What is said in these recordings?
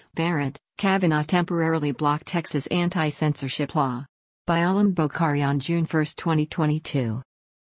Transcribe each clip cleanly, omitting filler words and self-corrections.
Barrett, Kavanaugh temporarily blocked Texas anti-censorship law. By Alam Bokhari on June 1, 2022.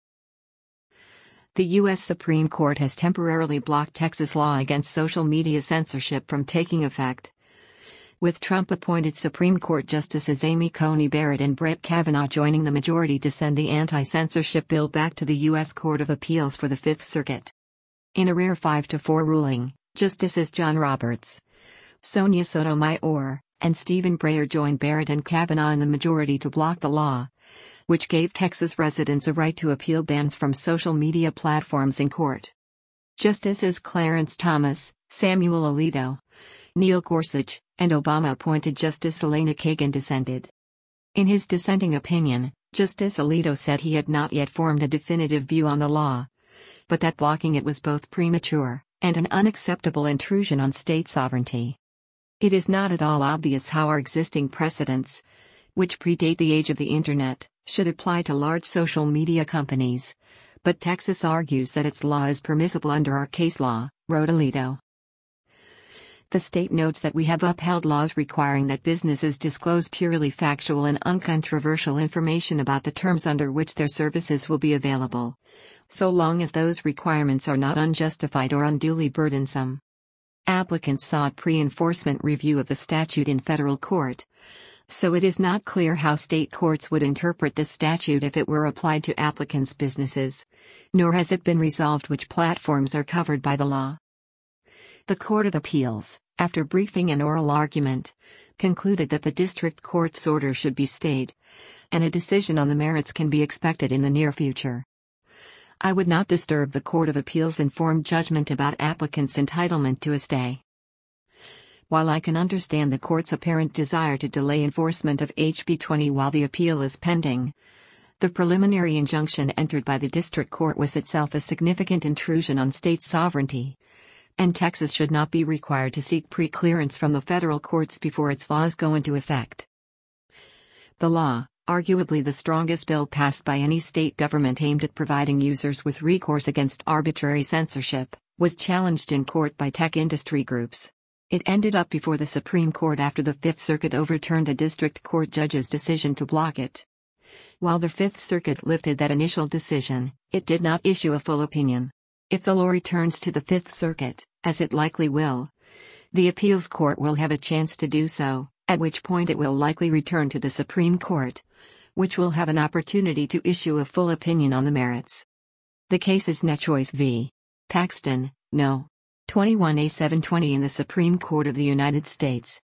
The U.S. Supreme Court has temporarily blocked Texas law against social media censorship from taking effect. With Trump-appointed Supreme Court Justices Amy Coney Barrett and Brett Kavanaugh joining the majority to send the anti-censorship bill back to the U.S. Court of Appeals for the Fifth Circuit. In a rare 5-4 ruling, Justices John Roberts, Sonia Sotomayor, and Stephen Breyer joined Barrett and Kavanaugh in the majority to block the law, which gave Texas residents a right to appeal bans from social media platforms in court. Justices Clarence Thomas, Samuel Alito, Neil Gorsuch, and Obama-appointed Justice Elena Kagan dissented. In his dissenting opinion, Justice Alito said he had not yet formed a definitive view on the law, but that blocking it was both premature and an unacceptable intrusion on state sovereignty. It is not at all obvious how our existing precedents, which predate the age of the Internet, should apply to large social media companies, but Texas argues that its law is permissible under our case law, wrote Alito. The state notes that we have upheld laws requiring that businesses disclose purely factual and uncontroversial information about the terms under which their services will be available, so long as those requirements are not unjustified or unduly burdensome. Applicants sought pre-enforcement review of the statute in federal court, so it is not clear how state courts would interpret this statute if it were applied to applicants' businesses, nor has it been resolved which platforms are covered by the law. The Court of Appeals, after briefing and oral argument, concluded that the district court's order should be stayed, and a decision on the merits can be expected in the near future. I would not disturb the Court of Appeals' informed judgment about applicants' entitlement to a stay. While I can understand the court's apparent desire to delay enforcement of HB 20 while the appeal is pending, the preliminary injunction entered by the district court was itself a significant intrusion on state sovereignty, and Texas should not be required to seek pre-clearance from the federal courts before its laws go into effect. The law, arguably the strongest bill passed by any state government aimed at providing users with recourse against arbitrary censorship, was challenged in court by tech industry groups. It ended up before the Supreme Court after the Fifth Circuit overturned a district court judge's decision to block it. While the Fifth Circuit lifted that initial decision, it did not issue a full opinion. If the law returns to the Fifth Circuit, as it likely will, the appeals court will have a chance to do so, at which point it will likely return to the Supreme Court, which will have an opportunity to issue a full opinion on the merits. The case is NetChoice v. Paxton, No. 21A720 in the Supreme Court of the United States.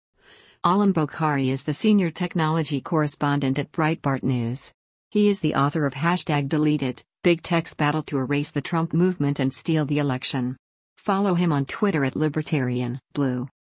Alam Bokhari is the senior technology correspondent at Breitbart News. He is the author of #DeleteIt, Big Tech's Battle to Erase the Trump Movement and Steal the Election. Follow him on Twitter at Libertarian Blue.